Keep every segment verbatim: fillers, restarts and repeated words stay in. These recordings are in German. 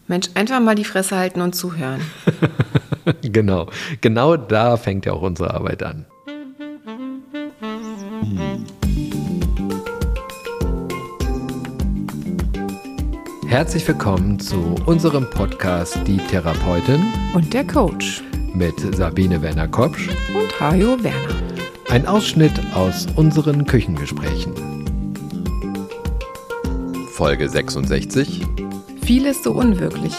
Mensch, einfach mal die Fresse halten und zuhören. Genau, genau da fängt ja auch unsere Arbeit an. Hm. Herzlich willkommen zu unserem Podcast Die Therapeutin und der Coach mit Sabine Werner-Kopsch und Hajo Werner. Ein Ausschnitt aus unseren Küchengesprächen. Folge sechsundsechzig. Vieles so unwirklich.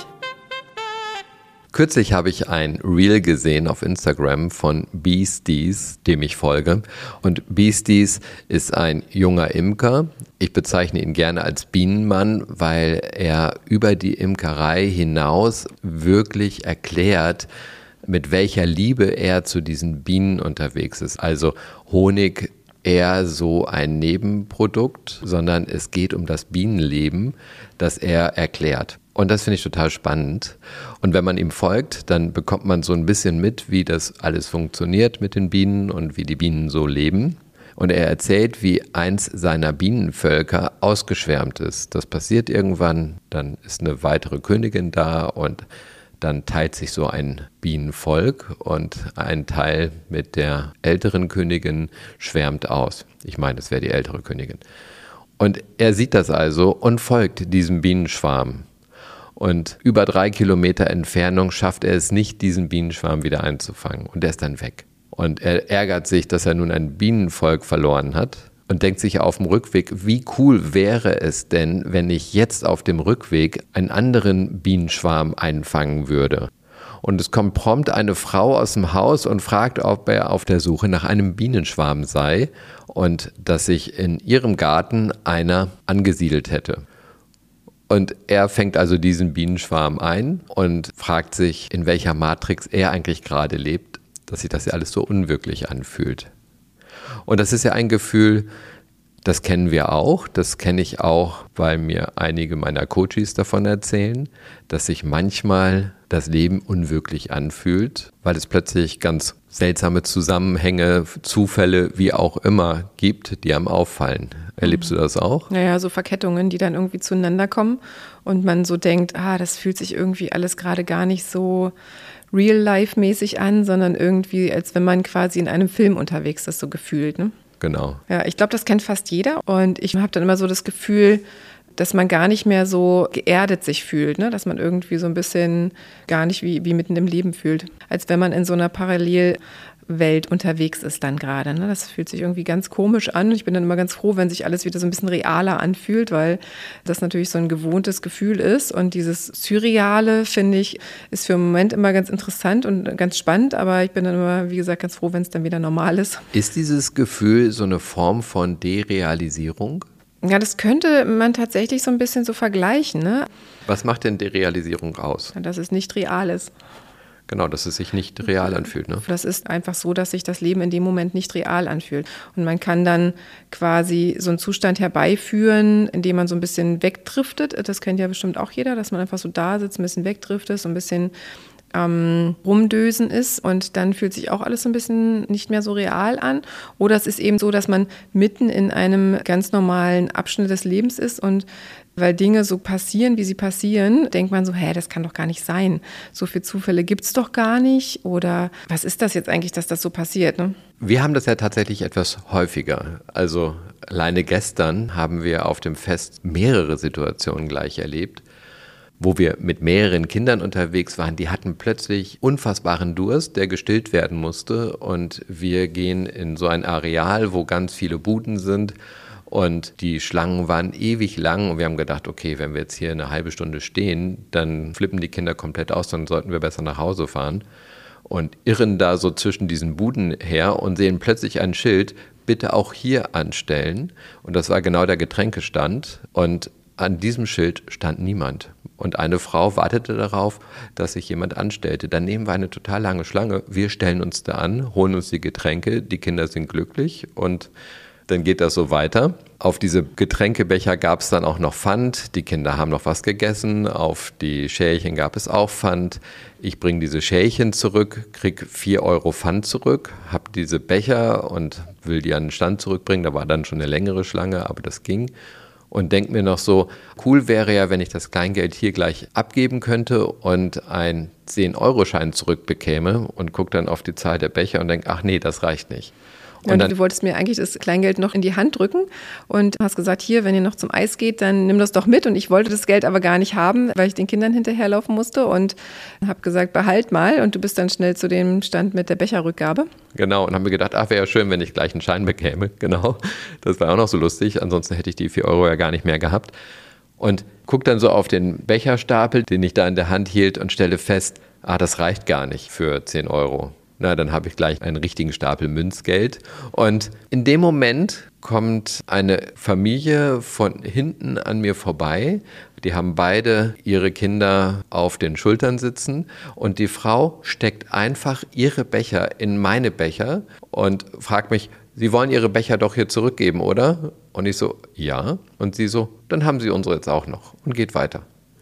Kürzlich habe ich ein Reel gesehen auf Instagram von Beasties, dem ich folge. Und Beasties ist ein junger Imker. Ich bezeichne ihn gerne als Bienenmann, weil er über die Imkerei hinaus wirklich erklärt, mit welcher Liebe er zu diesen Bienen unterwegs ist. Also Honig eher so ein Nebenprodukt, sondern es geht um das Bienenleben, das er erklärt. Und das finde ich total spannend. Und wenn man ihm folgt, dann bekommt man so ein bisschen mit, wie das alles funktioniert mit den Bienen und wie die Bienen so leben. Und er erzählt, wie eins seiner Bienenvölker ausgeschwärmt ist. Das passiert irgendwann, dann ist eine weitere Königin da und dann teilt sich so ein Bienenvolk und ein Teil mit der älteren Königin schwärmt aus. Ich meine, es wäre die ältere Königin. Und er sieht das also und folgt diesem Bienenschwarm. Und über drei Kilometer Entfernung schafft er es nicht, diesen Bienenschwarm wieder einzufangen. Und er ist dann weg. Und er ärgert sich, dass er nun ein Bienenvolk verloren hat und denkt sich auf dem Rückweg, wie cool wäre es denn, wenn ich jetzt auf dem Rückweg einen anderen Bienenschwarm einfangen würde. Und es kommt prompt eine Frau aus dem Haus und fragt, ob er auf der Suche nach einem Bienenschwarm sei und dass sich in ihrem Garten einer angesiedelt hätte. Und er fängt also diesen Bienenschwarm ein und fragt sich, in welcher Matrix er eigentlich gerade lebt, dass sich das ja alles so unwirklich anfühlt. Und das ist ja ein Gefühl, das kennen wir auch, das kenne ich auch, weil mir einige meiner Coaches davon erzählen, dass sich manchmal das Leben unwirklich anfühlt, weil es plötzlich ganz seltsame Zusammenhänge, Zufälle, wie auch immer gibt, die einem auffallen. Erlebst du das auch? Naja, so Verkettungen, die dann irgendwie zueinander kommen und man so denkt, ah, das fühlt sich irgendwie alles gerade gar nicht so real-life-mäßig an, sondern irgendwie, als wenn man quasi in einem Film unterwegs ist, so gefühlt, ne? Genau. Ja, ich glaube, das kennt fast jeder und ich habe dann immer so das Gefühl, dass man gar nicht mehr so geerdet sich fühlt, ne? Dass man irgendwie so ein bisschen gar nicht wie, wie mitten im Leben fühlt, als wenn man in so einer Parallelwelt unterwegs ist dann gerade. Ne? Das fühlt sich irgendwie ganz komisch an. Ich bin dann immer ganz froh, wenn sich alles wieder so ein bisschen realer anfühlt, weil das natürlich so ein gewohntes Gefühl ist. Und dieses Surreale, finde ich, ist für den Moment immer ganz interessant und ganz spannend. Aber ich bin dann immer, wie gesagt, ganz froh, wenn es dann wieder normal ist. Ist dieses Gefühl so eine Form von Derealisierung? Ja, das könnte man tatsächlich so ein bisschen so vergleichen, ne? Was macht denn Derealisierung aus? Dass es nicht real ist. Genau, dass es sich nicht real anfühlt, ne? Das ist einfach so, dass sich das Leben in dem Moment nicht real anfühlt. Und man kann dann quasi so einen Zustand herbeiführen, in dem man so ein bisschen wegdriftet. Das kennt ja bestimmt auch jeder, dass man einfach so da sitzt, ein bisschen wegdriftet, so ein bisschen am Rumdösen ist und dann fühlt sich auch alles so ein bisschen nicht mehr so real an. Oder es ist eben so, dass man mitten in einem ganz normalen Abschnitt des Lebens ist und weil Dinge so passieren, wie sie passieren, denkt man so, hä, das kann doch gar nicht sein. So viele Zufälle gibt's doch gar nicht. Oder was ist das jetzt eigentlich, dass das so passiert, ne? Wir haben das ja tatsächlich etwas häufiger. Also alleine gestern haben wir auf dem Fest mehrere Situationen gleich erlebt, wo wir mit mehreren Kindern unterwegs waren, die hatten plötzlich unfassbaren Durst, der gestillt werden musste. Und wir gehen in so ein Areal, wo ganz viele Buden sind. Und die Schlangen waren ewig lang. Und wir haben gedacht, okay, wenn wir jetzt hier eine halbe Stunde stehen, dann flippen die Kinder komplett aus, dann sollten wir besser nach Hause fahren. Und irren da so zwischen diesen Buden her und sehen plötzlich ein Schild, bitte auch hier anstellen. Und das war genau der Getränkestand. Und an diesem Schild stand niemand. Und eine Frau wartete darauf, dass sich jemand anstellte. Dann nehmen wir eine total lange Schlange. Wir stellen uns da an, holen uns die Getränke, die Kinder sind glücklich und dann geht das so weiter. Auf diese Getränkebecher gab es dann auch noch Pfand. Die Kinder haben noch was gegessen. Auf die Schälchen gab es auch Pfand. Ich bringe diese Schälchen zurück, kriege vier Euro Pfand zurück, habe diese Becher und will die an den Stand zurückbringen. Da war dann schon eine längere Schlange, aber das ging. und denke mir noch so, cool wäre ja, wenn ich das Kleingeld hier gleich abgeben könnte und einen zehn-Euro-Schein zurückbekäme und gucke dann auf die Zahl der Becher und denke, ach nee, das reicht nicht. Und ja, dann, du wolltest mir eigentlich das Kleingeld noch in die Hand drücken und hast gesagt, hier, wenn ihr noch zum Eis geht, dann nimm das doch mit. Und ich wollte das Geld aber gar nicht haben, weil ich den Kindern hinterherlaufen musste und habe gesagt, behalt mal. Und du bist dann schnell zu dem Stand mit der Becherrückgabe. Genau, und habe mir gedacht, ach, wäre ja schön, wenn ich gleich einen Schein bekäme. Genau, das war auch noch so lustig. Ansonsten hätte ich die vier Euro ja gar nicht mehr gehabt. Und guck dann so auf den Becherstapel, den ich da in der Hand hielt und stelle fest, ah, das reicht gar nicht für zehn Euro. Na, dann habe ich gleich einen richtigen Stapel Münzgeld. Und in dem Moment kommt eine Familie von hinten an mir vorbei. Die haben beide ihre Kinder auf den Schultern sitzen. Und die Frau steckt einfach ihre Becher in meine Becher und fragt mich, Sie wollen Ihre Becher doch hier zurückgeben, oder? Und ich so, ja. Und sie so, dann haben Sie unsere jetzt auch noch und geht weiter.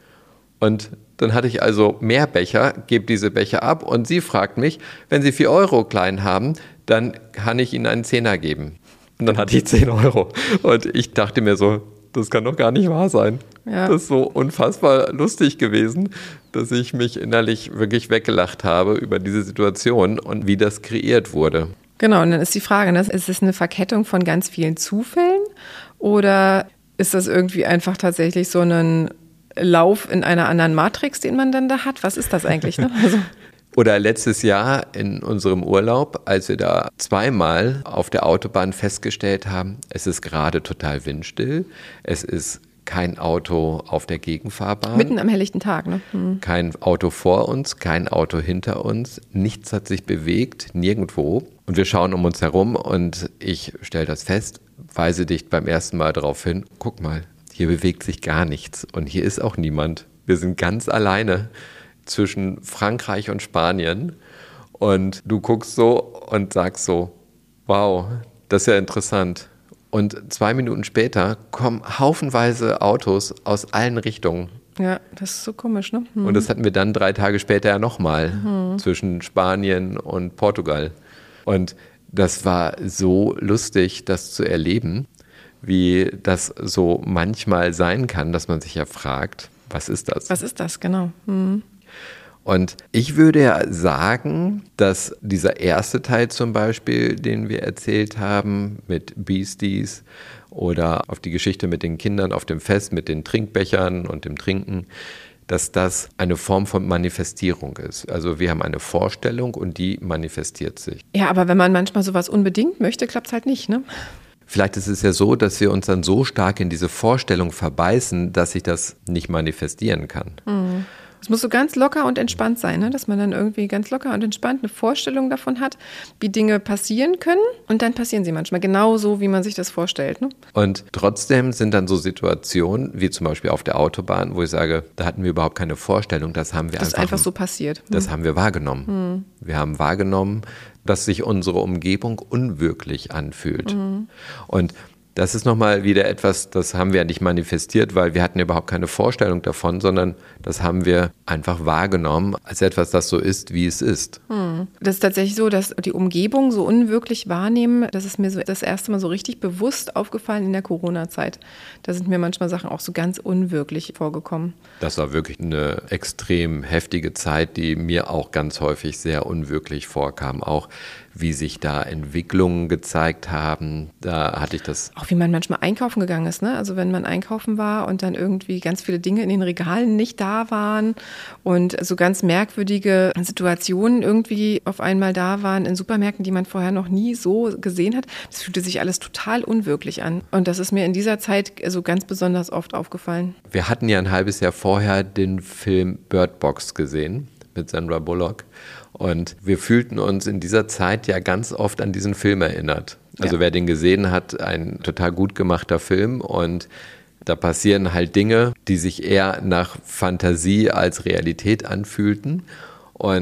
Und dann hatte ich also mehr Becher, gebe diese Becher ab und sie fragt mich, wenn Sie vier Euro klein haben, dann kann ich Ihnen einen Zehner geben. Und dann hatte ich zehn Euro. Und ich dachte mir so, das kann doch gar nicht wahr sein. Ja. Das ist so unfassbar lustig gewesen, dass ich mich innerlich wirklich weggelacht habe über diese Situation und wie das kreiert wurde. Genau, und dann ist die Frage, ne? Ist es eine Verkettung von ganz vielen Zufällen oder ist das irgendwie einfach tatsächlich so ein Lauf in einer anderen Matrix, den man dann da hat? Was ist das eigentlich? Ne? Also Oder letztes Jahr in unserem Urlaub, als wir da zweimal auf der Autobahn festgestellt haben, es ist gerade total windstill, es ist kein Auto auf der Gegenfahrbahn. Mitten am helllichten Tag, ne? Hm. Kein Auto vor uns, kein Auto hinter uns, nichts hat sich bewegt, nirgendwo. Und wir schauen um uns herum und ich stelle das fest, weise dich beim ersten Mal darauf hin, guck mal, hier bewegt sich gar nichts und hier ist auch niemand. Wir sind ganz alleine zwischen Frankreich und Spanien und du guckst so und sagst so, wow, das ist ja interessant. Und zwei Minuten später kommen haufenweise Autos aus allen Richtungen. Ja, das ist so komisch, ne? Hm. Und das hatten wir dann drei Tage später ja nochmal hm. zwischen Spanien und Portugal. Und das war so lustig, das zu erleben, wie das so manchmal sein kann, dass man sich ja fragt, was ist das? Was ist das, genau. Hm. Und ich würde ja sagen, dass dieser erste Teil zum Beispiel, den wir erzählt haben mit Beasties oder auf die Geschichte mit den Kindern auf dem Fest, mit den Trinkbechern und dem Trinken, dass das eine Form von Manifestierung ist. Also wir haben eine Vorstellung und die manifestiert sich. Ja, aber wenn man manchmal sowas unbedingt möchte, klappt es halt nicht, ne? Vielleicht ist es ja so, dass wir uns dann so stark in diese Vorstellung verbeißen, dass sich das nicht manifestieren kann. Mhm. Es muss so ganz locker und entspannt sein, ne? Dass man dann irgendwie ganz locker und entspannt eine Vorstellung davon hat, wie Dinge passieren können. Und dann passieren sie manchmal genauso, wie man sich das vorstellt. Ne? Und trotzdem sind dann so Situationen, wie zum Beispiel auf der Autobahn, wo ich sage, da hatten wir überhaupt keine Vorstellung. Das haben wir das einfach, ist einfach so passiert. Hm. Das haben wir wahrgenommen. Hm. Wir haben wahrgenommen, dass sich unsere Umgebung unwirklich anfühlt. Hm. Und das ist nochmal wieder etwas, das haben wir ja nicht manifestiert, weil wir hatten überhaupt keine Vorstellung davon, sondern das haben wir einfach wahrgenommen als etwas, das so ist, wie es ist. Hm. Das ist tatsächlich so, dass die Umgebung so unwirklich wahrnehmen, das ist mir so das erste Mal so richtig bewusst aufgefallen in der Corona-Zeit. Da sind mir manchmal Sachen auch so ganz unwirklich vorgekommen. Das war wirklich eine extrem heftige Zeit, die mir auch ganz häufig sehr unwirklich vorkam. Auch wie sich da Entwicklungen gezeigt haben, da hatte ich das. Auch wie man manchmal einkaufen gegangen ist, ne? Also wenn man einkaufen war und dann irgendwie ganz viele Dinge in den Regalen nicht da waren und so ganz merkwürdige Situationen irgendwie auf einmal da waren in Supermärkten, die man vorher noch nie so gesehen hat. Das fühlte sich alles total unwirklich an. Und das ist mir in dieser Zeit so ganz besonders oft aufgefallen. Wir hatten ja ein halbes Jahr vorher den Film Bird Box gesehen mit Sandra Bullock. Und wir fühlten uns in dieser Zeit ja ganz oft an diesen Film erinnert. Also ja. Wer den gesehen hat, ein total gut gemachter Film und da passieren halt Dinge, die sich eher nach Fantasie als Realität anfühlten. Und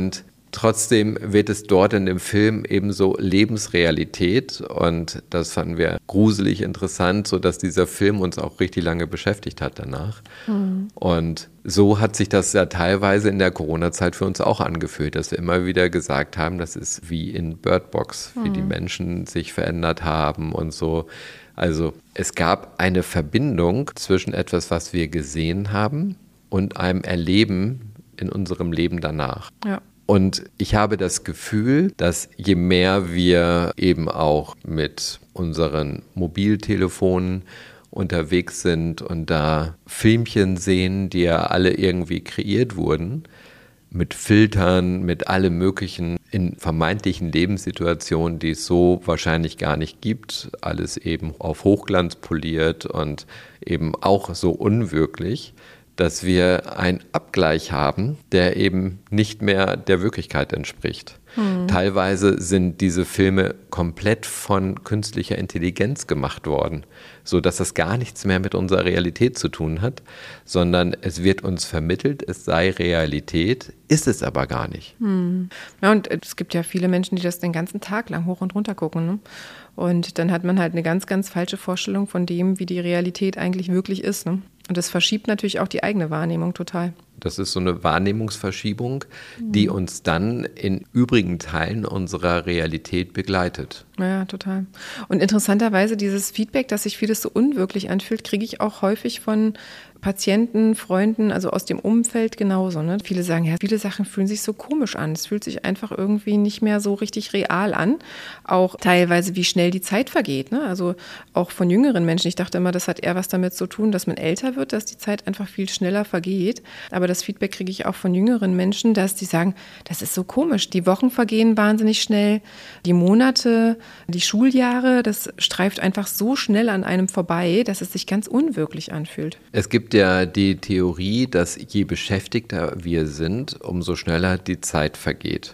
Trotzdem wird es dort in dem Film eben so Lebensrealität und das fanden wir gruselig interessant, sodass dieser Film uns auch richtig lange beschäftigt hat danach. Mhm. Und so hat sich das ja teilweise in der Corona-Zeit für uns auch angefühlt, dass wir immer wieder gesagt haben, das ist wie in Bird Box, wie mhm. die Menschen sich verändert haben und so. Also es gab eine Verbindung zwischen etwas, was wir gesehen haben und einem Erleben in unserem Leben danach. Ja. Und ich habe das Gefühl, dass je mehr wir eben auch mit unseren Mobiltelefonen unterwegs sind und da Filmchen sehen, die ja alle irgendwie kreiert wurden, mit Filtern, mit allem Möglichen in vermeintlichen Lebenssituationen, die es so wahrscheinlich gar nicht gibt, alles eben auf Hochglanz poliert und eben auch so unwirklich, dass wir einen Abgleich haben, der eben nicht mehr der Wirklichkeit entspricht. Hm. Teilweise sind diese Filme komplett von künstlicher Intelligenz gemacht worden, sodass das gar nichts mehr mit unserer Realität zu tun hat, sondern es wird uns vermittelt, es sei Realität, ist es aber gar nicht. Hm. Ja, und es gibt ja viele Menschen, die das den ganzen Tag lang hoch und runter gucken, ne? Und dann hat man halt eine ganz, ganz falsche Vorstellung von dem, wie die Realität eigentlich wirklich ist, ne? Und das verschiebt natürlich auch die eigene Wahrnehmung total. Das ist so eine Wahrnehmungsverschiebung, die mhm. uns dann in übrigen Teilen unserer Realität begleitet. Ja, total. Und interessanterweise dieses Feedback, dass sich vieles so unwirklich anfühlt, kriege ich auch häufig von Patienten, Freunden, also aus dem Umfeld genauso. Ne? Viele sagen, ja, viele Sachen fühlen sich so komisch an. Es fühlt sich einfach irgendwie nicht mehr so richtig real an. Auch teilweise, wie schnell die Zeit vergeht. Ne? Also auch von jüngeren Menschen. Ich dachte immer, das hat eher was damit zu tun, dass man älter wird, dass die Zeit einfach viel schneller vergeht. Aber das Feedback kriege ich auch von jüngeren Menschen, dass die sagen, das ist so komisch. Die Wochen vergehen wahnsinnig schnell. Die Monate, die Schuljahre, das streift einfach so schnell an einem vorbei, dass es sich ganz unwirklich anfühlt. Es gibt ja die Theorie, dass je beschäftigter wir sind, umso schneller die Zeit vergeht.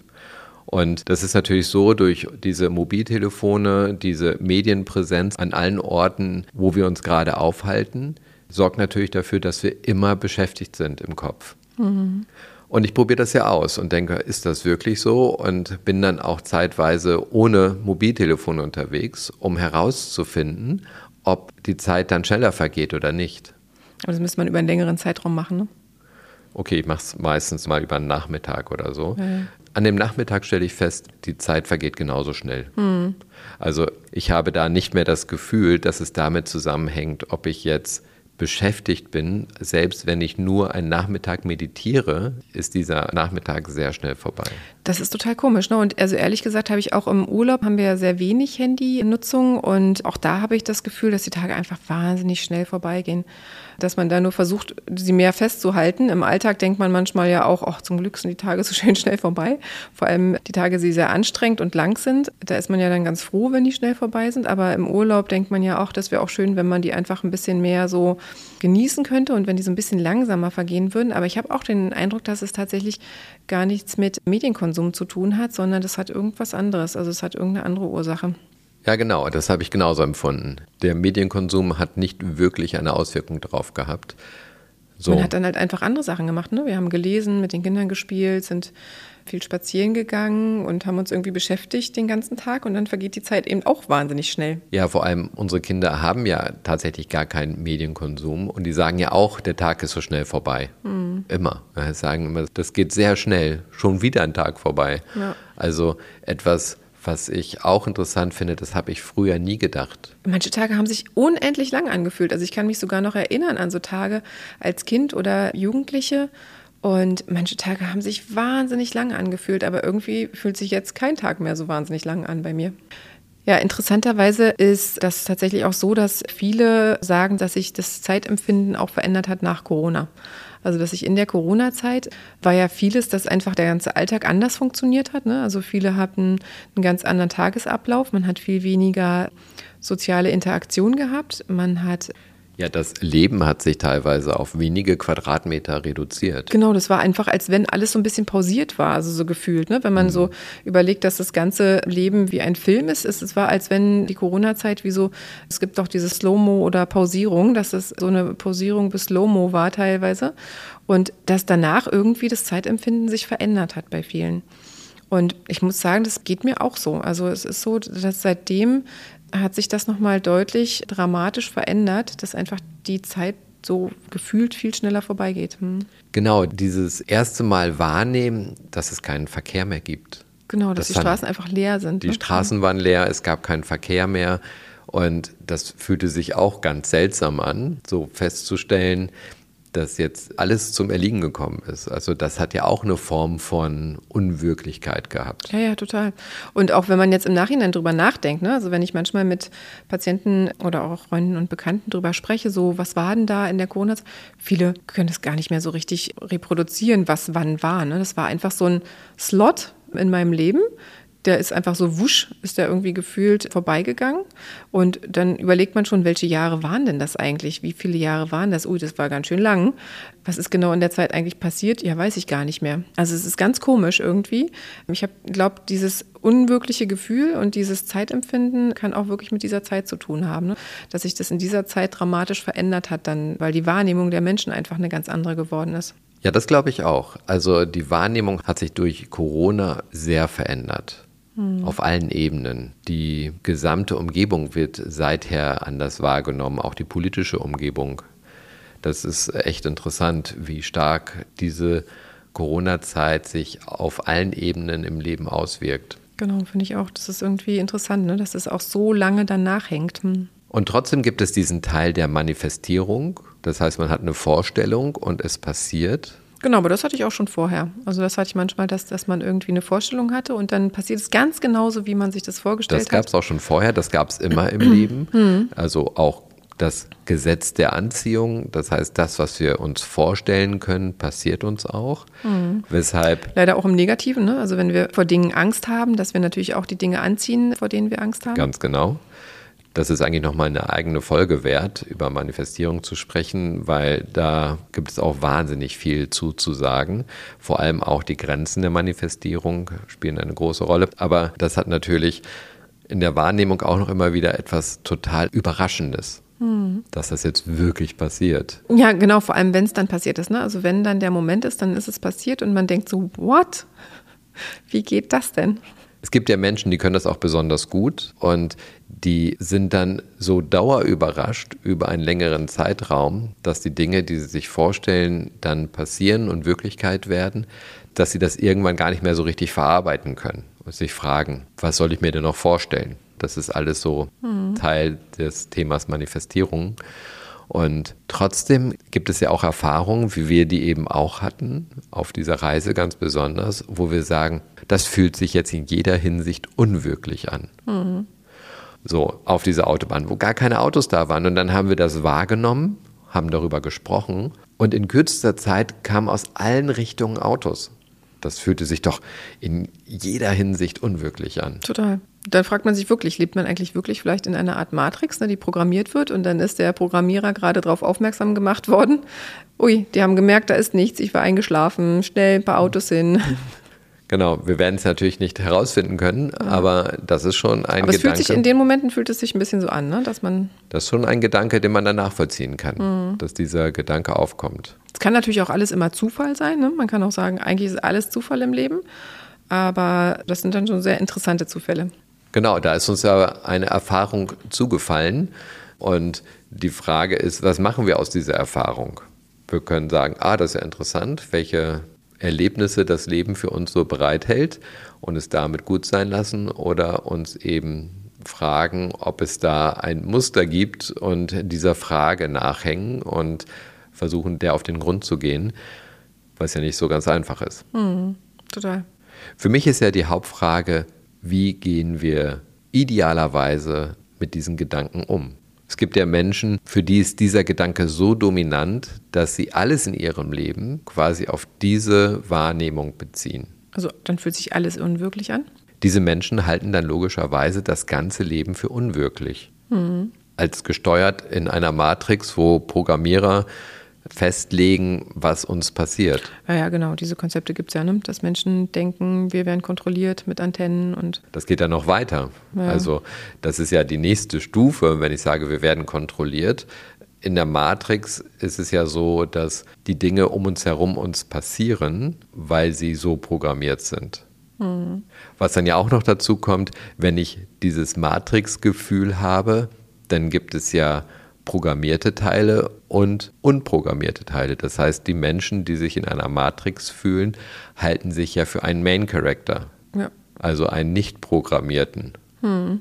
Und das ist natürlich so, durch diese Mobiltelefone, diese Medienpräsenz an allen Orten, wo wir uns gerade aufhalten, sorgt natürlich dafür, dass wir immer beschäftigt sind im Kopf. Mhm. Und ich probiere das ja aus und denke, ist das wirklich so? Und bin dann auch zeitweise ohne Mobiltelefon unterwegs, um herauszufinden, ob die Zeit dann schneller vergeht oder nicht. Aber das müsste man über einen längeren Zeitraum machen, ne? Okay, ich mache es meistens mal über einen Nachmittag oder so. Ja. An dem Nachmittag stelle ich fest, die Zeit vergeht genauso schnell. Mhm. Also ich habe da nicht mehr das Gefühl, dass es damit zusammenhängt, ob ich jetzt beschäftigt bin. Selbst wenn ich nur einen Nachmittag meditiere, ist dieser Nachmittag sehr schnell vorbei. Das ist total komisch, ne? Und also ehrlich gesagt habe ich auch im Urlaub, haben wir ja sehr wenig Handynutzung und auch da habe ich das Gefühl, dass die Tage einfach wahnsinnig schnell vorbeigehen. Dass man da nur versucht, sie mehr festzuhalten. Im Alltag denkt man manchmal ja auch, ach, zum Glück sind die Tage so schön schnell vorbei. Vor allem die Tage, die sehr anstrengend und lang sind. Da ist man ja dann ganz froh, wenn die schnell vorbei sind. Aber im Urlaub denkt man ja auch, das wäre auch schön, wenn man die einfach ein bisschen mehr so genießen könnte und wenn die so ein bisschen langsamer vergehen würden. Aber ich habe auch den Eindruck, dass es tatsächlich gar nichts mit Medienkonsum zu tun hat, sondern das hat irgendwas anderes. Also es hat irgendeine andere Ursache. Ja, genau, das habe ich genauso empfunden. Der Medienkonsum hat nicht wirklich eine Auswirkung drauf gehabt. So. Man hat dann halt einfach andere Sachen gemacht, ne? Wir haben gelesen, mit den Kindern gespielt, sind viel spazieren gegangen und haben uns irgendwie beschäftigt den ganzen Tag und dann vergeht die Zeit eben auch wahnsinnig schnell. Ja, vor allem unsere Kinder haben ja tatsächlich gar keinen Medienkonsum und die sagen ja auch, der Tag ist so schnell vorbei. Mhm. Immer. Sie sagen immer, das geht sehr schnell, schon wieder ein Tag vorbei. Ja. Also etwas, was ich auch interessant finde, das habe ich früher nie gedacht. Manche Tage haben sich unendlich lang angefühlt. Also ich kann mich sogar noch erinnern an so Tage als Kind oder Jugendliche. Und manche Tage haben sich wahnsinnig lang angefühlt. Aber irgendwie fühlt sich jetzt kein Tag mehr so wahnsinnig lang an bei mir. Ja, interessanterweise ist das tatsächlich auch so, dass viele sagen, dass sich das Zeitempfinden auch verändert hat nach Corona. Also dass sich in der Corona-Zeit war ja vieles, dass einfach der ganze Alltag anders funktioniert hat, ne? Also viele hatten einen ganz anderen Tagesablauf, man hat viel weniger soziale Interaktion gehabt, man hat... Ja, das Leben hat sich teilweise auf wenige Quadratmeter reduziert. Genau, das war einfach, als wenn alles so ein bisschen pausiert war, also so gefühlt. Ne? Wenn man mhm. so überlegt, dass das ganze Leben wie ein Film ist, es war, als wenn die Corona-Zeit wie so, es gibt doch diese Slow-Mo oder Pausierung, dass es so eine Pausierung bis Slow-Mo war teilweise und dass danach irgendwie das Zeitempfinden sich verändert hat bei vielen. Und ich muss sagen, das geht mir auch so. Also es ist so, dass seitdem hat sich das nochmal deutlich dramatisch verändert, dass einfach die Zeit so gefühlt viel schneller vorbeigeht. Hm. Genau, dieses erste Mal wahrnehmen, dass es keinen Verkehr mehr gibt. Genau, dass das die Straßen einfach leer sind. Die ne? Straßen waren leer, es gab keinen Verkehr mehr. Und das fühlte sich auch ganz seltsam an, so festzustellen, dass jetzt alles zum Erliegen gekommen ist. Also das hat ja auch eine Form von Unwirklichkeit gehabt. Ja, ja, total. Und auch wenn man jetzt im Nachhinein drüber nachdenkt, ne? Also wenn ich manchmal mit Patienten oder auch Freunden und Bekannten drüber spreche, so was war denn da in der Corona-Zeit? Viele können das gar nicht mehr so richtig reproduzieren, was wann war. Ne? Das war einfach so ein Slot in meinem Leben. Der ist einfach so wusch, ist der irgendwie gefühlt vorbeigegangen. Und dann überlegt man schon, welche Jahre waren denn das eigentlich? Wie viele Jahre waren das? Ui, das war ganz schön lang. Was ist genau in der Zeit eigentlich passiert? Ja, weiß ich gar nicht mehr. Also es ist ganz komisch irgendwie. Ich habe, glaube, dieses unwirkliche Gefühl und dieses Zeitempfinden kann auch wirklich mit dieser Zeit zu tun haben. Ne? Dass sich das in dieser Zeit dramatisch verändert hat, dann, weil die Wahrnehmung der Menschen einfach eine ganz andere geworden ist. Ja, das glaube ich auch. Also die Wahrnehmung hat sich durch Corona sehr verändert. Auf allen Ebenen. Die gesamte Umgebung wird seither anders wahrgenommen, auch die politische Umgebung. Das ist echt interessant, wie stark diese Corona-Zeit sich auf allen Ebenen im Leben auswirkt. Genau, finde ich auch. Das ist irgendwie interessant, ne? Dass es auch so lange dann nachhängt. Hm. Und trotzdem gibt es diesen Teil der Manifestierung. Das heißt, man hat eine Vorstellung und es passiert. Genau, aber das hatte ich auch schon vorher. Also das hatte ich manchmal, dass, dass man irgendwie eine Vorstellung hatte und dann passiert es ganz genauso, wie man sich das vorgestellt hat. Das gab es auch schon vorher, das gab es immer im Leben. Also auch das Gesetz der Anziehung, das heißt, das, was wir uns vorstellen können, passiert uns auch. Mhm. Weshalb leider auch im Negativen, ne? Also wenn wir vor Dingen Angst haben, dass wir natürlich auch die Dinge anziehen, vor denen wir Angst haben. Ganz genau. Das ist eigentlich nochmal eine eigene Folge wert, über Manifestierung zu sprechen, weil da gibt es auch wahnsinnig viel zuzusagen. Vor allem auch die Grenzen der Manifestierung spielen eine große Rolle. Aber das hat natürlich in der Wahrnehmung auch noch immer wieder etwas total Überraschendes, hm. dass das jetzt wirklich passiert. Ja, genau, vor allem wenn es dann passiert ist. Ne? Also wenn dann der Moment ist, dann ist es passiert und man denkt so, what? Wie geht das denn? Es gibt ja Menschen, die können das auch besonders gut und die sind dann so dauerüberrascht über einen längeren Zeitraum, dass die Dinge, die sie sich vorstellen, dann passieren und Wirklichkeit werden, dass sie das irgendwann gar nicht mehr so richtig verarbeiten können und sich fragen, was soll ich mir denn noch vorstellen? Das ist alles so mhm. Teil des Themas Manifestierung. Und trotzdem gibt es ja auch Erfahrungen, wie wir die eben auch hatten, auf dieser Reise ganz besonders, wo wir sagen, das fühlt sich jetzt in jeder Hinsicht unwirklich an. Mhm. So, auf dieser Autobahn, wo gar keine Autos da waren. Und dann haben wir das wahrgenommen, haben darüber gesprochen und in kürzester Zeit kamen aus allen Richtungen Autos. Das fühlte sich doch in jeder Hinsicht unwirklich an. Total. Dann fragt man sich wirklich, lebt man eigentlich wirklich vielleicht in einer Art Matrix, ne, die programmiert wird und dann ist der Programmierer gerade darauf aufmerksam gemacht worden. Ui, die haben gemerkt, da ist nichts, ich war eingeschlafen, schnell ein paar Autos hin. Genau, wir werden es natürlich nicht herausfinden können, ja. aber das ist schon ein aber es Gedanke. Fühlt sich in den Momenten fühlt es sich ein bisschen so an, ne, dass man... Das ist schon ein Gedanke, den man dann nachvollziehen kann, mhm. dass dieser Gedanke aufkommt. Es kann natürlich auch alles immer Zufall sein, ne? Man kann auch sagen, eigentlich ist alles Zufall im Leben, aber das sind dann schon sehr interessante Zufälle. Genau, da ist uns ja eine Erfahrung zugefallen und die Frage ist, was machen wir aus dieser Erfahrung? Wir können sagen, ah, das ist ja interessant, welche Erlebnisse das Leben für uns so bereithält und es damit gut sein lassen oder uns eben fragen, ob es da ein Muster gibt und dieser Frage nachhängen und versuchen, der auf den Grund zu gehen, was ja nicht so ganz einfach ist. Mhm, total. Für mich ist ja die Hauptfrage, wie gehen wir idealerweise mit diesen Gedanken um? Es gibt ja Menschen, für die ist dieser Gedanke so dominant, dass sie alles in ihrem Leben quasi auf diese Wahrnehmung beziehen. Also dann fühlt sich alles unwirklich an? Diese Menschen halten dann logischerweise das ganze Leben für unwirklich. Mhm. Als gesteuert in einer Matrix, wo Programmierer festlegen, was uns passiert. Ja, ja, genau. Diese Konzepte gibt es ja, ne? Dass Menschen denken, wir werden kontrolliert mit Antennen und... Das geht dann noch weiter. Ja. Also das ist ja die nächste Stufe, wenn ich sage, wir werden kontrolliert. In der Matrix ist es ja so, dass die Dinge um uns herum uns passieren, weil sie so programmiert sind. Mhm. Was dann ja auch noch dazu kommt, wenn ich dieses Matrix-Gefühl habe, dann gibt es ja programmierte Teile und unprogrammierte Teile. Das heißt, die Menschen, die sich in einer Matrix fühlen, halten sich ja für einen Main-Character, Ja. also einen nicht programmierten. Mhm.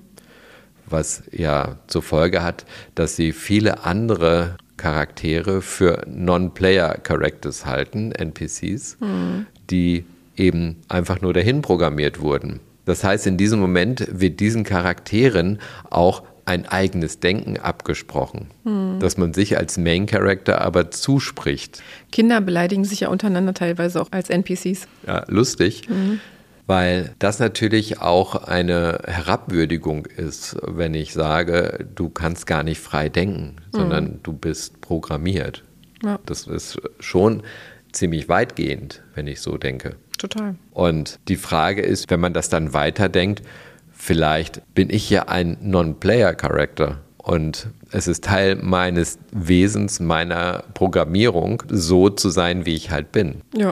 Was ja zur Folge hat, dass sie viele andere Charaktere für Non-Player-Characters halten, N P Cs, Mhm. die eben einfach nur dahin programmiert wurden. Das heißt, in diesem Moment wird diesen Charakteren auch ein eigenes Denken abgesprochen, mhm. dass man sich als Main-Character aber zuspricht. Kinder beleidigen sich ja untereinander teilweise auch als N P Cs. Ja, lustig. Mhm. Weil das natürlich auch eine Herabwürdigung ist, wenn ich sage, du kannst gar nicht frei denken, mhm. sondern du bist programmiert. Ja. Das ist schon ziemlich weitgehend, wenn ich so denke. Total. Und die Frage ist, wenn man das dann weiterdenkt, vielleicht bin ich ja ein Non-Player-Charakter und es ist Teil meines Wesens, meiner Programmierung, so zu sein, wie ich halt bin. Ja.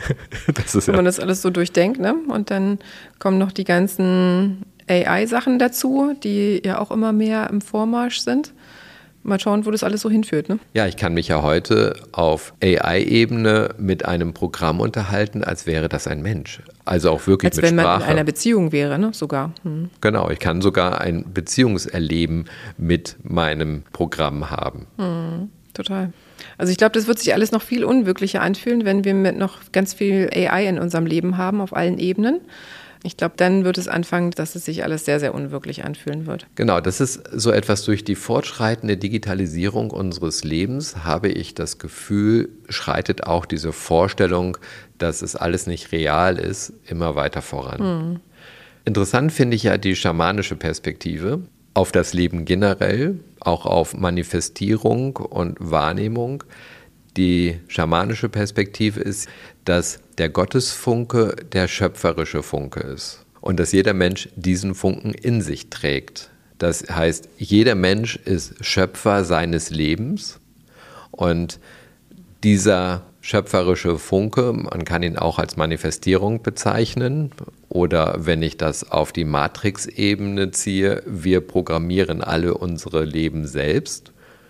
Das ist Wenn ja man das alles so durchdenkt, ne? Und dann kommen noch die ganzen A I-Sachen dazu, die ja auch immer mehr im Vormarsch sind. Mal schauen, wo das alles so hinführt, ne? Ja, ich kann mich ja heute auf A I-Ebene mit einem Programm unterhalten, als wäre das ein Mensch. Also auch wirklich als mit Sprache. Als wenn man in einer Beziehung wäre, ne? Sogar. Hm. Genau, ich kann sogar ein Beziehungserleben mit meinem Programm haben. Hm, total. Also ich glaube, das wird sich alles noch viel unwirklicher anfühlen, wenn wir mit noch ganz viel A I in unserem Leben haben, auf allen Ebenen. Ich glaube, dann wird es anfangen, dass es sich alles sehr, sehr unwirklich anfühlen wird. Genau, das ist so etwas, durch die fortschreitende Digitalisierung unseres Lebens, habe ich das Gefühl, schreitet auch diese Vorstellung, dass es alles nicht real ist, immer weiter voran. Mhm. Interessant finde ich ja die schamanische Perspektive auf das Leben generell, auch auf Manifestierung und Wahrnehmung. Die schamanische Perspektive ist, dass der Gottesfunke der schöpferische Funke ist und dass jeder Mensch diesen Funken in sich trägt. Das heißt, jeder Mensch ist Schöpfer seines Lebens und dieser schöpferische Funke, man kann ihn auch als Manifestierung bezeichnen oder wenn ich das auf die Matrix-Ebene ziehe, wir programmieren alle unsere Leben selbst.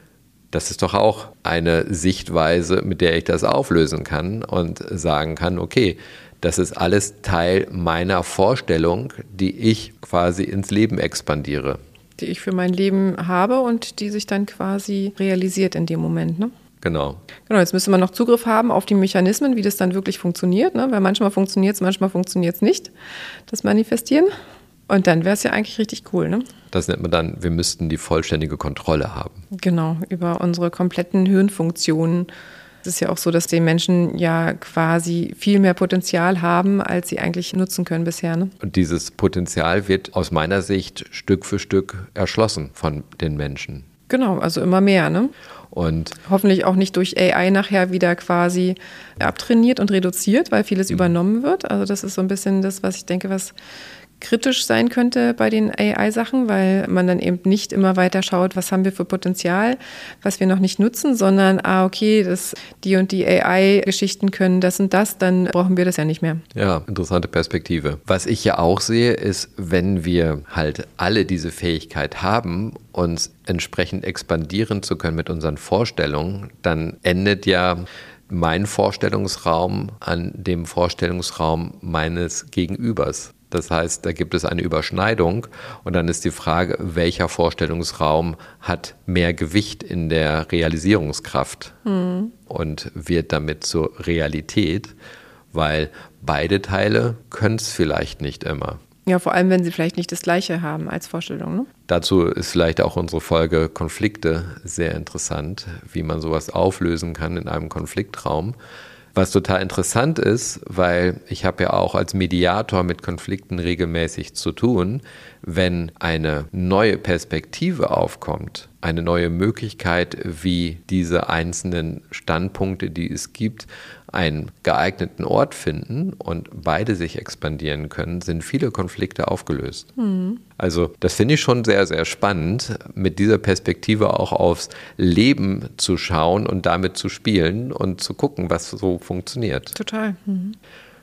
Das ist doch auch eine Sichtweise, mit der ich das auflösen kann und sagen kann, okay, das ist alles Teil meiner Vorstellung, die ich quasi ins Leben expandiere. Die ich für mein Leben habe und die sich dann quasi realisiert in dem Moment, ne? Genau. Genau, jetzt müsste man noch Zugriff haben auf die Mechanismen, wie das dann wirklich funktioniert, ne? Weil manchmal funktioniert es, manchmal funktioniert es nicht, das Manifestieren. Und dann wäre es ja eigentlich richtig cool, ne? Das nennt man dann, wir müssten die vollständige Kontrolle haben. Genau, über unsere kompletten Hirnfunktionen. Es ist ja auch so, dass die Menschen ja quasi viel mehr Potenzial haben, als sie eigentlich nutzen können bisher, ne? Und dieses Potenzial wird aus meiner Sicht Stück für Stück erschlossen von den Menschen. Genau, also immer mehr, ne? Und hoffentlich auch nicht durch A I nachher wieder quasi abtrainiert und reduziert, weil vieles mhm. übernommen wird. Also das ist so ein bisschen das, was ich denke, was kritisch sein könnte bei den A I-Sachen, weil man dann eben nicht immer weiter schaut, was haben wir für Potenzial, was wir noch nicht nutzen, sondern, ah, okay, das, die und die A I-Geschichten können das und das, dann brauchen wir das ja nicht mehr. Ja, interessante Perspektive. Was ich ja auch sehe, ist, wenn wir halt alle diese Fähigkeit haben, uns entsprechend expandieren zu können mit unseren Vorstellungen, dann endet ja mein Vorstellungsraum an dem Vorstellungsraum meines Gegenübers. Das heißt, da gibt es eine Überschneidung und dann ist die Frage, welcher Vorstellungsraum hat mehr Gewicht in der Realisierungskraft mhm. und wird damit zur Realität, weil beide Teile können es vielleicht nicht immer. Ja, vor allem, wenn sie vielleicht nicht das Gleiche haben als Vorstellung, ne? Dazu ist vielleicht auch unsere Folge Konflikte sehr interessant, wie man sowas auflösen kann in einem Konfliktraum. Was total interessant ist, weil ich habe ja auch als Mediator mit Konflikten regelmäßig zu tun, wenn eine neue Perspektive aufkommt, eine neue Möglichkeit, wie diese einzelnen Standpunkte, die es gibt, einen geeigneten Ort finden und beide sich expandieren können, sind viele Konflikte aufgelöst. Mhm. Also das finde ich schon sehr, sehr spannend, mit dieser Perspektive auch aufs Leben zu schauen und damit zu spielen und zu gucken, was so funktioniert. Total. Mhm.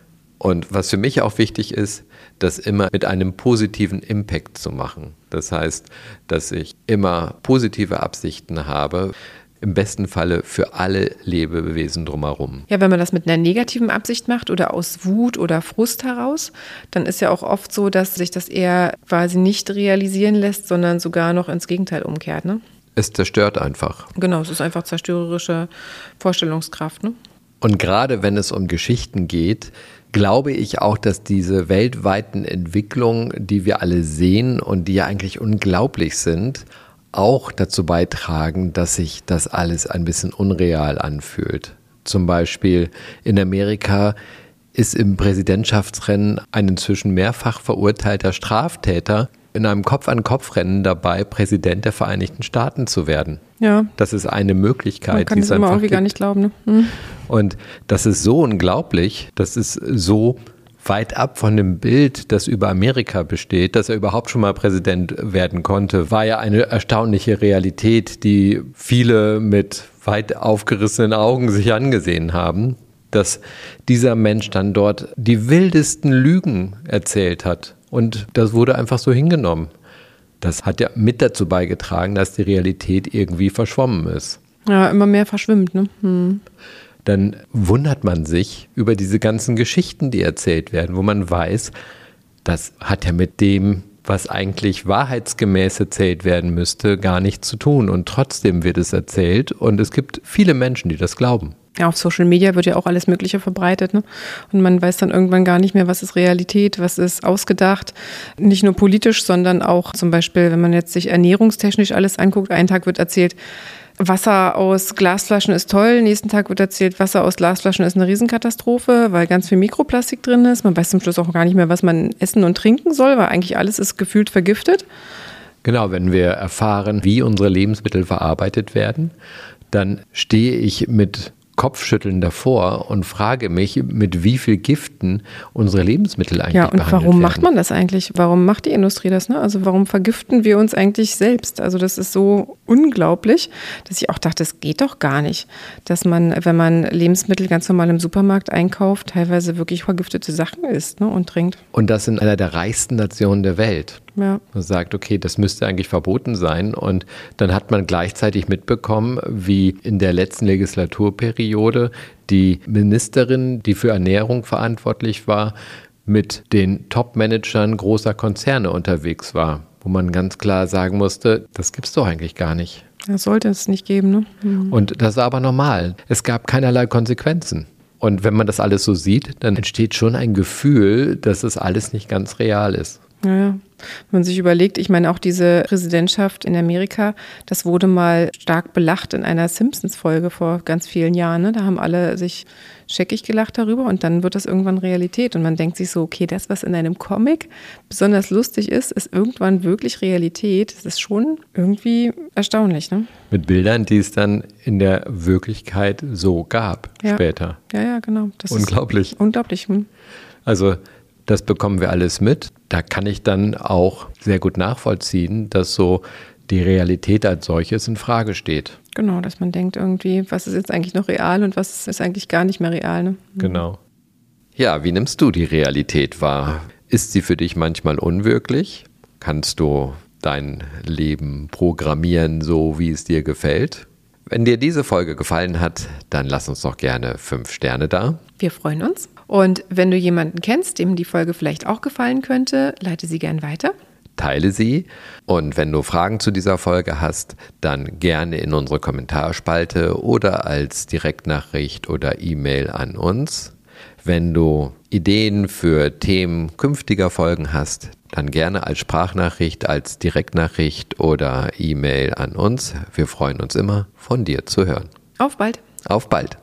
Und was für mich auch wichtig ist, das immer mit einem positiven Impact zu machen. Das heißt, dass ich immer positive Absichten habe, im besten Falle für alle Lebewesen drumherum. Ja, wenn man das mit einer negativen Absicht macht oder aus Wut oder Frust heraus, dann ist ja auch oft so, dass sich das eher quasi nicht realisieren lässt, sondern sogar noch ins Gegenteil umkehrt, ne? Es zerstört einfach. Genau, es ist einfach zerstörerische Vorstellungskraft, ne? Und gerade wenn es um Geschichten geht, glaube ich auch, dass diese weltweiten Entwicklungen, die wir alle sehen und die ja eigentlich unglaublich sind, auch dazu beitragen, dass sich das alles ein bisschen unreal anfühlt. Zum Beispiel in Amerika ist im Präsidentschaftsrennen ein inzwischen mehrfach verurteilter Straftäter in einem Kopf-an-Kopf-Rennen dabei, Präsident der Vereinigten Staaten zu werden. Ja. Das ist eine Möglichkeit, Man kann die es es immer einfach irgendwie gibt. gar nicht glauben. Ne? Hm. Und das ist so unglaublich, das ist so weit ab von dem Bild, das über Amerika besteht, dass er überhaupt schon mal Präsident werden konnte, war ja eine erstaunliche Realität, die viele mit weit aufgerissenen Augen sich angesehen haben, dass dieser Mensch dann dort die wildesten Lügen erzählt hat. Und das wurde einfach so hingenommen. Das hat ja mit dazu beigetragen, dass die Realität irgendwie verschwommen ist. Ja, immer mehr verschwimmt, ne? Hm. Dann wundert man sich über diese ganzen Geschichten, die erzählt werden, wo man weiß, das hat ja mit dem, was eigentlich wahrheitsgemäß erzählt werden müsste, gar nichts zu tun. Und trotzdem wird es erzählt und es gibt viele Menschen, die das glauben. Ja, auf Social Media wird ja auch alles Mögliche verbreitet, ne? Und man weiß dann irgendwann gar nicht mehr, was ist Realität, was ist ausgedacht. Nicht nur politisch, sondern auch zum Beispiel, wenn man jetzt sich ernährungstechnisch alles anguckt, einen Tag wird erzählt, Wasser aus Glasflaschen ist toll, nächsten Tag wird erzählt, Wasser aus Glasflaschen ist eine Riesenkatastrophe, weil ganz viel Mikroplastik drin ist. Man weiß zum Schluss auch gar nicht mehr, was man essen und trinken soll, weil eigentlich alles ist gefühlt vergiftet. Genau, wenn wir erfahren, wie unsere Lebensmittel verarbeitet werden, dann stehe ich mit Kopfschütteln davor und frage mich, mit wie viel Giften unsere Lebensmittel eigentlich behandelt werden. Ja, und warum werden. macht man das eigentlich? Warum macht die Industrie das? Ne? Also warum vergiften wir uns eigentlich selbst? Also das ist so unglaublich, dass ich auch dachte, es geht doch gar nicht, dass man, wenn man Lebensmittel ganz normal im Supermarkt einkauft, teilweise wirklich vergiftete Sachen isst, ne, und trinkt. Und das in einer der reichsten Nationen der Welt. Ja. Man sagt, okay, das müsste eigentlich verboten sein. Und dann hat man gleichzeitig mitbekommen, wie in der letzten Legislaturperiode die Ministerin, die für Ernährung verantwortlich war, mit den Top-Managern großer Konzerne unterwegs war, wo man ganz klar sagen musste, das gibt's doch eigentlich gar nicht. Das sollte es nicht geben, ne? Mhm. Und das war aber normal. Es gab keinerlei Konsequenzen. Und wenn man das alles so sieht, dann entsteht schon ein Gefühl, dass es alles nicht ganz real ist. Ja, ja. Wenn man sich überlegt, ich meine auch diese Präsidentschaft in Amerika, das wurde mal stark belacht in einer Simpsons-Folge vor ganz vielen Jahren. Ne? Da haben alle sich scheckig gelacht darüber und dann wird das irgendwann Realität. Und man denkt sich so, okay, das, was in einem Comic besonders lustig ist, ist irgendwann wirklich Realität. Das ist schon irgendwie erstaunlich, ne? Mit Bildern, die es dann in der Wirklichkeit so gab, ja. später. Ja, ja, genau. Das unglaublich. Ist unglaublich. Hm. Also das bekommen wir alles mit. Da kann ich dann auch sehr gut nachvollziehen, dass so die Realität als solches in Frage steht. Genau, dass man denkt irgendwie, was ist jetzt eigentlich noch real und was ist eigentlich gar nicht mehr real. Ne? Genau. Ja, wie nimmst du die Realität wahr? Ist sie für dich manchmal unwirklich? Kannst du dein Leben programmieren, so wie es dir gefällt? Wenn dir diese Folge gefallen hat, dann lass uns doch gerne fünf Sterne da. Wir freuen uns. Und wenn du jemanden kennst, dem die Folge vielleicht auch gefallen könnte, leite sie gern weiter. Teile sie. Und wenn du Fragen zu dieser Folge hast, dann gerne in unsere Kommentarspalte oder als Direktnachricht oder E-Mail an uns. Wenn du Ideen für Themen künftiger Folgen hast, dann gerne als Sprachnachricht, als Direktnachricht oder E-Mail an uns. Wir freuen uns immer, von dir zu hören. Auf bald. Auf bald.